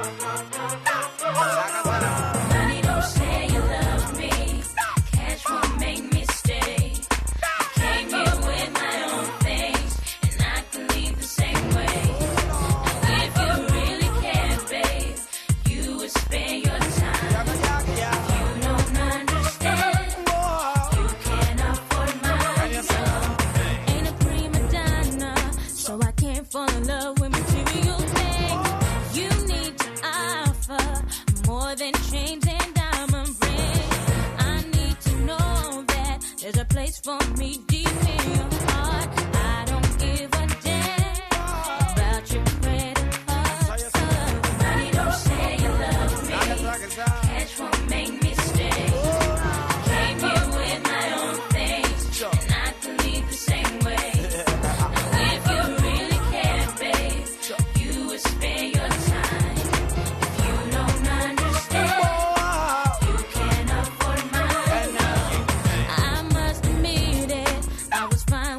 Speaker 22: Money don't say you love me. Cash won't make me stay. Came here with my own things, and I can leave the same way. If you really care, babe, you would spare your time. You don't understand. You can't afford my love. Ain't a prima donna, so I can't fall in love with material things. You need to offer more than chains and diamond rings. I need to know that there's a place for me deep in your heart. I don't give a damn about your credit card. Money don't say you love me. Cash won't make me stay. Came here with my own things, and I can leave the same way. If you really care, babe, you would spare your time. If you don't understand, you can't afford my love. I must admit it, I was fine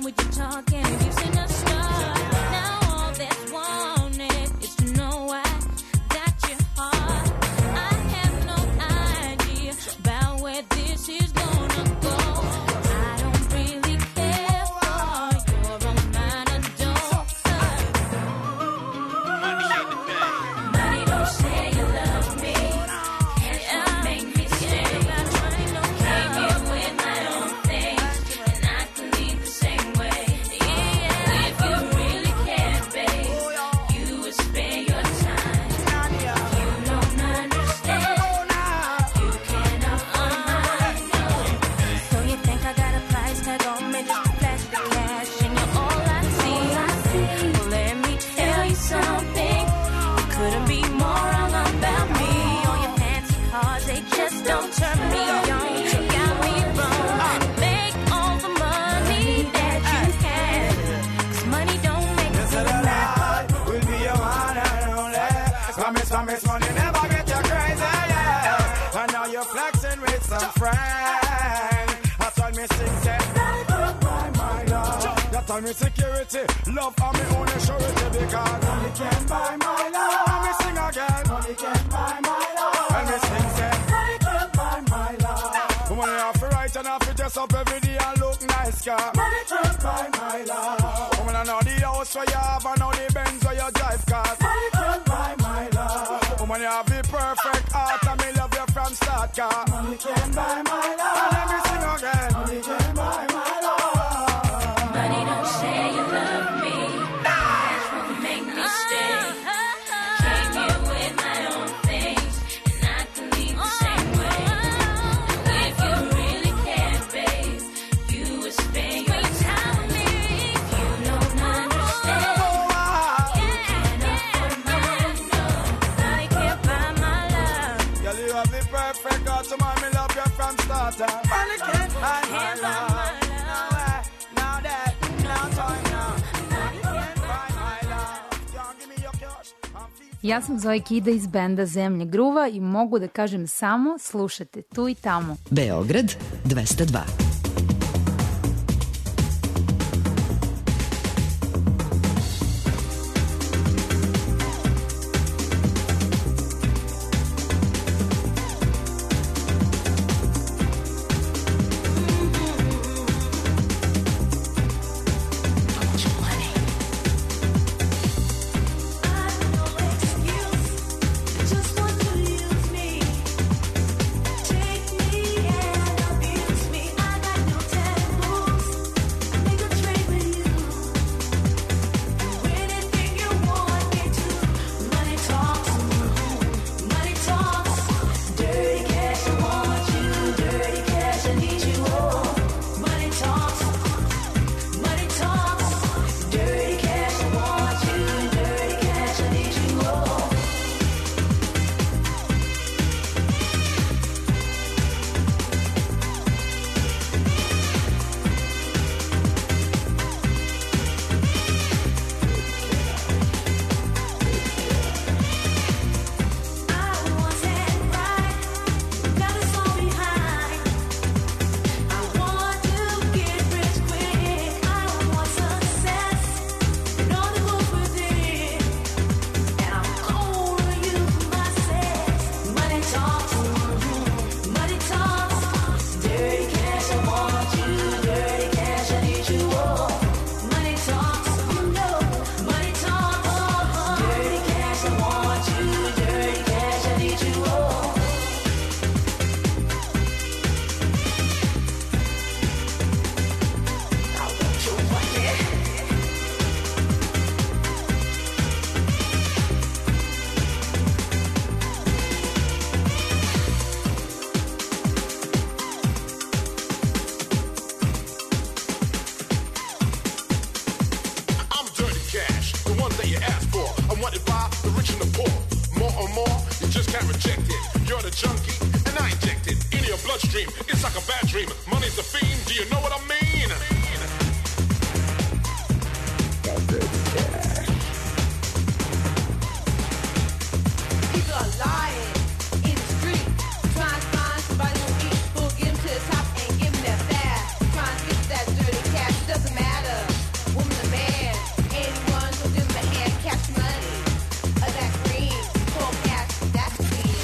Speaker 21: me sing say, I can buy my love. That time me security, love and me own surety because money can buy my love. And me sing again, money can buy my love. And me sing say, I can buy my love. Woman you have to write and have to dress up every day and look nice, car. Money can buy my love. Woman I know the house where you have and know the Benz where you drive, cause money can buy my love. Woman you have the perfect heart and me love you from start, car. Money can buy my love. And let me sing again, money can buy my love.
Speaker 22: Money don't say you love me. Cash won't make me stay. Came here with my own things, and I can leave the same way. If you really care, babe, you would spend your time with me. If you don't understand, you can't afford my love. Money can't buy my love.
Speaker 21: Girl, you have the perfect heart, so mommy love you from start. Money can't buy my love. Now that, now time now. Money can't buy my love. Don't give me your cash. I'm feet.
Speaker 1: Ja sam Zoe Kida iz benda Zemlja gruva i mogu da kažem samo slušate tu i tamo.
Speaker 7: Beograd dvesta dva.
Speaker 22: Just want to use me, take me and abuse me. I got no taboos. Make a trade with you. Do anything you want me to. Money talks, money talks. Dirty cash, I want you. Dirty cash, I need you. Oh, money talks, money talks. Dirty cash, I want you. Dirty cash, I need you. Oh.
Speaker 19: I'm dirty cash, the one that you asked for. I'm wanted by the rich and the poor. More and more, you just can't reject it. You're the junkie, and I inject it in your bloodstream. It's like a bad dream. Money's the fiend. Do you know what I mean?
Speaker 22: People are lying in the street, trying to find somebody who eat food, get them to the top and give them that fast. Trying to get that dirty cash, it doesn't matter. Woman or man, anyone who gives them a hand, cash money, or that green, cold cash, that's clean.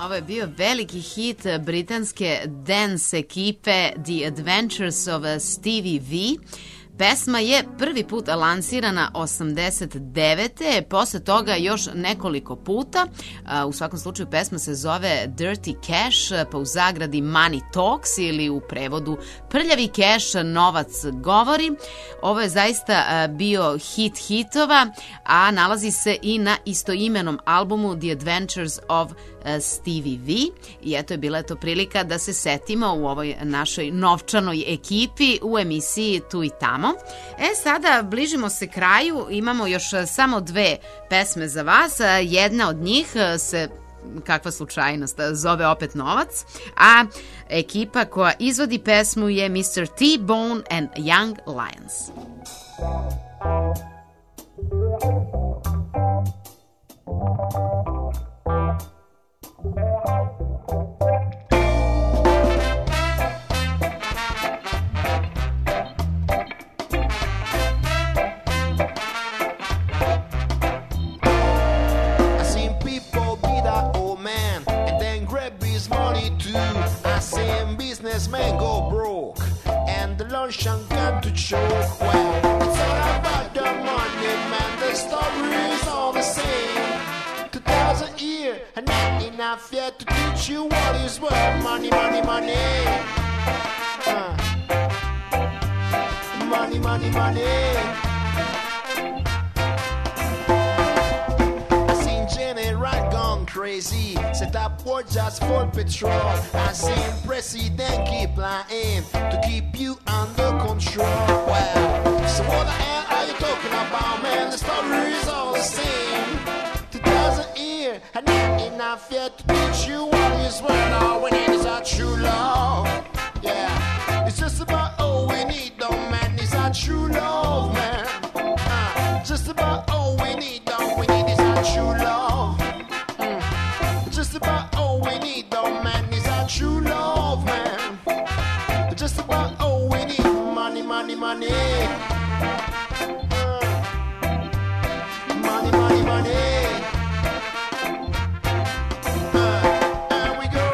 Speaker 5: Ovo je bio veliki hit britanske dance ekipe The Adventures of Stevie V. Pesma je prvi put lansirana osamdeset devete. Posle toga još nekoliko puta. U svakom slučaju pesma se zove Dirty Cash, pa u zagradi Money Talks ili u prevodu Prljavi keš, novac govori. Ovo je zaista bio hit hitova, a nalazi se i na istoimenom albumu The Adventures of Stevie V. I eto je bila to prilika da se setimo u ovoj našoj novčanoj ekipi u emisiji Tu i tamo. E, sada bližimo se kraju, imamo još samo dve pesme za vas. Jedna od njih se, kakva slučajnost, zove opet Novac, a ekipa koja izvodi pesmu je mister T-Bone and Young Lions.
Speaker 2: Man go broke and the luncheon got to choke. Well, it's all about the money, man. The story is all the same. Two thousand years and not enough yet to teach you what is worth. Money, money, money. Uh. Money, money, money. Crazy, set up war just for petrol. I seen president keep lying to keep you under control. Well, so what the hell are you talking about, man? The story is all the same. Two thousand years and not enough yet to teach you what is worth. All we need is our true love. Yeah, it's just about all we need, though, man. Is our true love, man. Uh, just about all we need, all we need is our true love. Just about all we need, though, man, is our true love, man. Just about all we need, money, money, money. Uh, money, money, money. Uh, there we go.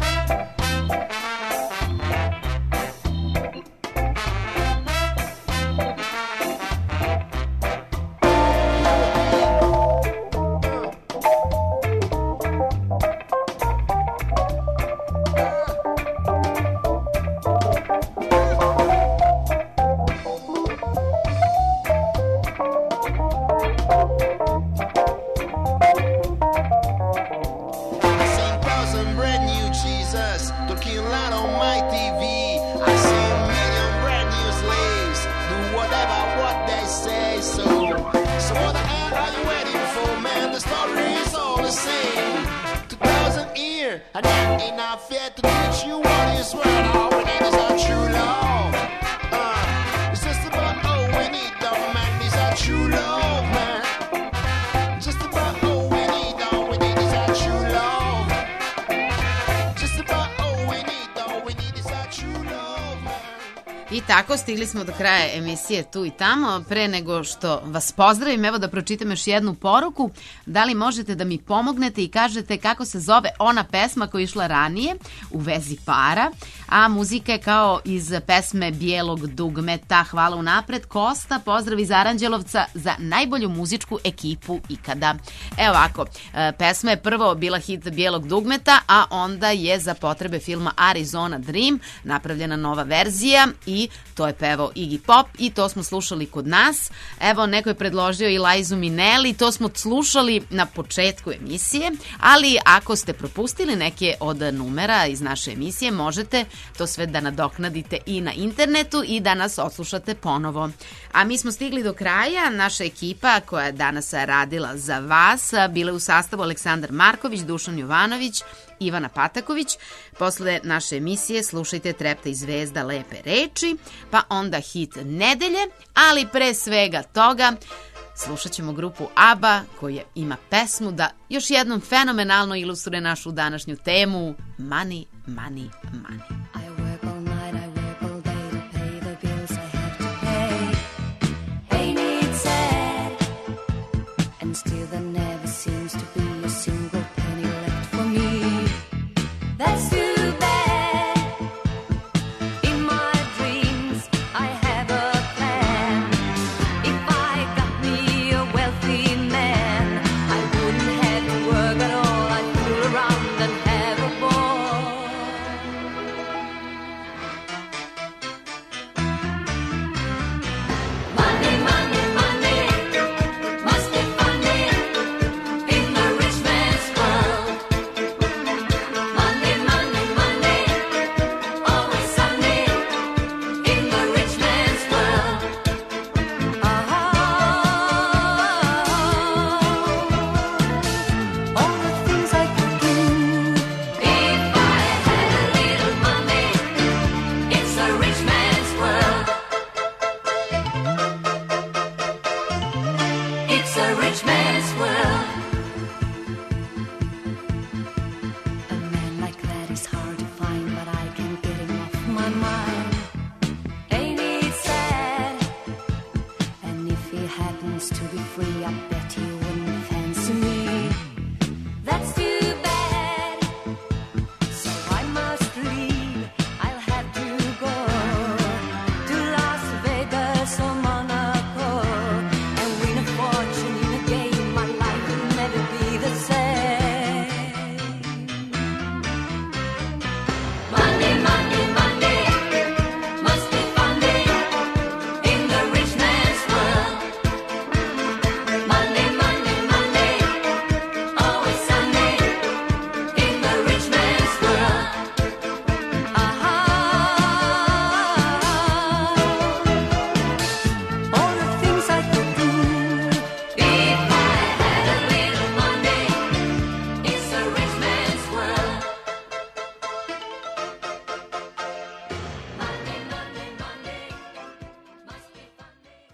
Speaker 5: I tako stigli smo do kraja emisije Tu i tamo. Pre nego što vas pozdravim, evo da pročitam još jednu poruku. Da li možete da mi pomognete i kažete kako se zove ona pesma koja je išla ranije u vezi para, a muzika je kao iz pesme Bijelog dugmeta. Hvala unapred. Kosta, pozdrav iz Aranđelovca za najbolju muzičku ekipu ikada. Evo ovako, pesma je prvo bila hit Bijelog dugmeta, a onda je za potrebe filma Arizona Dream napravljena nova verzija i to je pevao Iggy Pop i to smo slušali kod nas. Evo, neko je predložio i Liza Minnelli, to smo slušali na početku emisije, ali ako ste propustili neke od numera iz naše emisije, možete to sve da nadoknadite i na internetu i da nas odslušate ponovo. A mi smo stigli do kraja. Naša ekipa koja je danas radila za vas bila je u sastavu Aleksandar Marković, Dušan Jovanović, Ivana Pataković. Posle naše emisije slušajte Trepta i zvezda lepe reči, pa onda hit nedelje, ali pre svega toga slušat ćemo grupu ABBA koja ima pesmu da još jednom fenomenalno ilustruje našu današnju temu Money, Money, Money.
Speaker 22: Still there never seems to be a single penny.